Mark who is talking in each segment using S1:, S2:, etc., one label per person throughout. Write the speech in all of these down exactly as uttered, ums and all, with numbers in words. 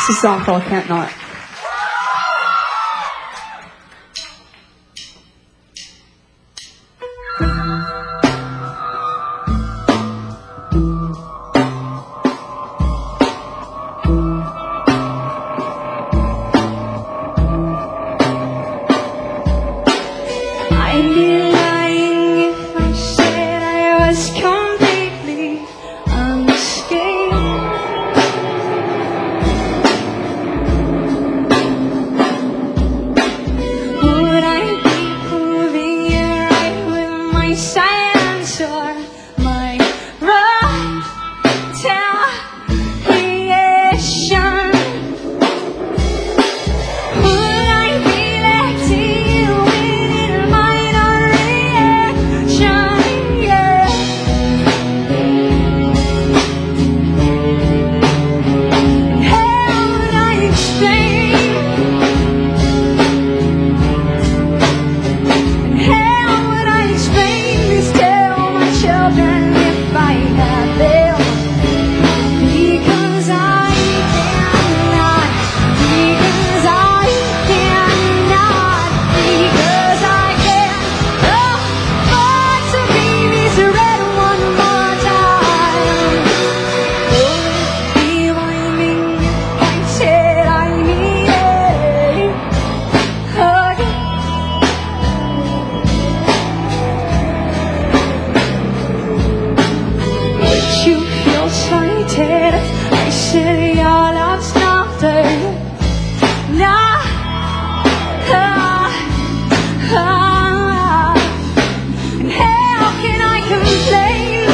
S1: This is a song called Can't Not.
S2: I'd be lying if I said I was completely unscathed. Would I be proving you right with my silence or my retaliation? Would I be letting you in in my non-reaction? Yeah. How would I explain? How would I explain this to all my children if I had them? Because I cannot, because I cannot, because I can't afford to be misread one more time. Would it be rhyming if I said I needed a hug? Would you feel slighted if I said your love's nothing? Nah, ah, ah. And how can I complain?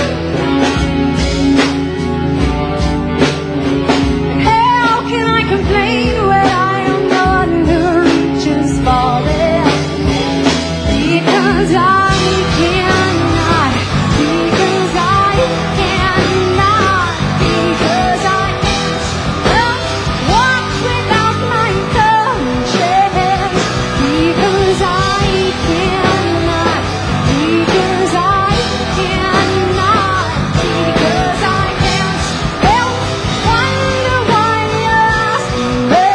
S2: And how can I complain when I am the one who reaches for it? Because I cannot, because I cannot, because I can't walk without my conscience. Because I cannot, because I cannot, because I can't help wonder why you lost me.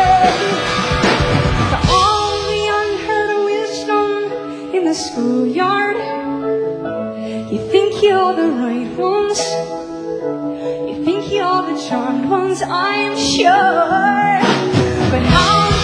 S2: For all the unheard wisdom in the schoolyard, you think you're the right ones, you think you're the charmed ones, I'm sure. But how